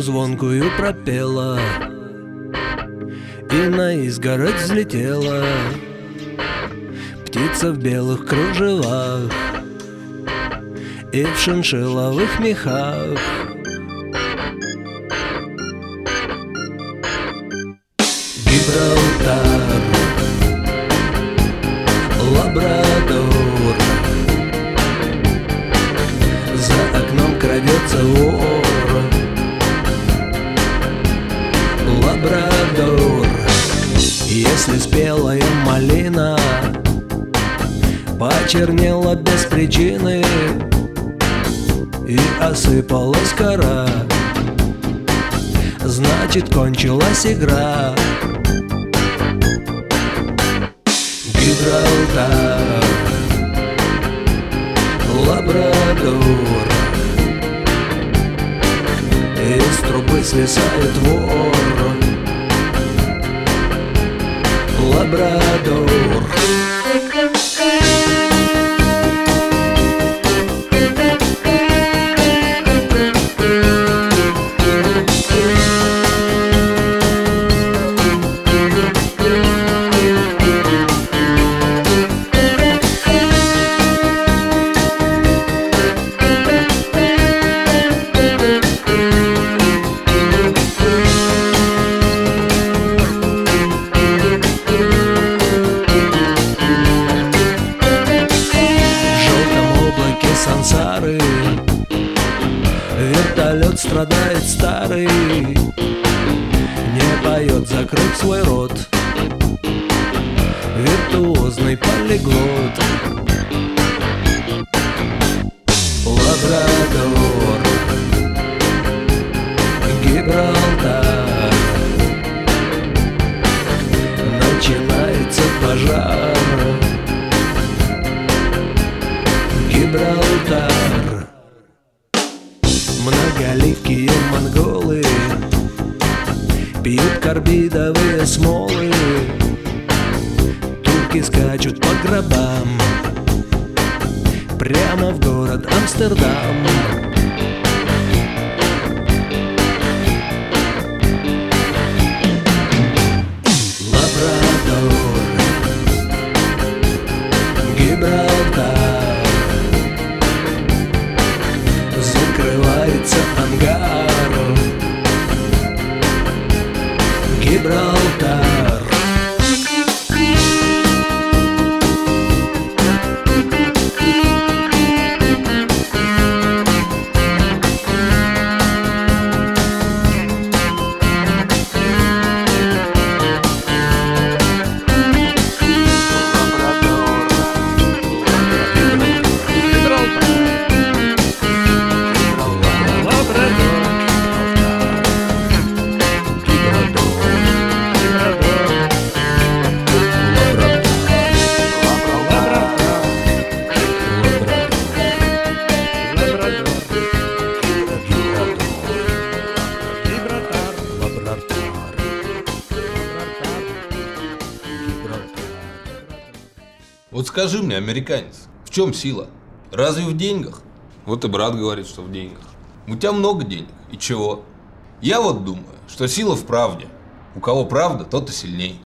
звонкую пропела и на изгородь взлетела птица в белых кружевах и в шиншилловых мехах. Гибралтар, Лабрадор, за окном крадется вор. Лабрадор, если спелая малина почернела без причины и осыпалась кора, значит, кончилась игра. Гибралтар, Лабрадор, из трубы свисает вор. Лабрадор. Сансары вертолет страдает старый, не поет, закрыв свой рот, виртуозный полиглот. Лабрадор, Гибралтар, начинается пожар. Гибралтар. Многоликие монголы пьют карбидовые смолы, турки скачут по гробам прямо в город Амстердам. Лабрадор, Гибралтар, закрывается ангар. Гибралтар. Вот скажи мне, американец, в чем сила? Разве в деньгах? Вот и брат говорит, что в деньгах. У тебя много денег, и чего? Я вот думаю, что сила в правде. У кого правда, тот и сильней.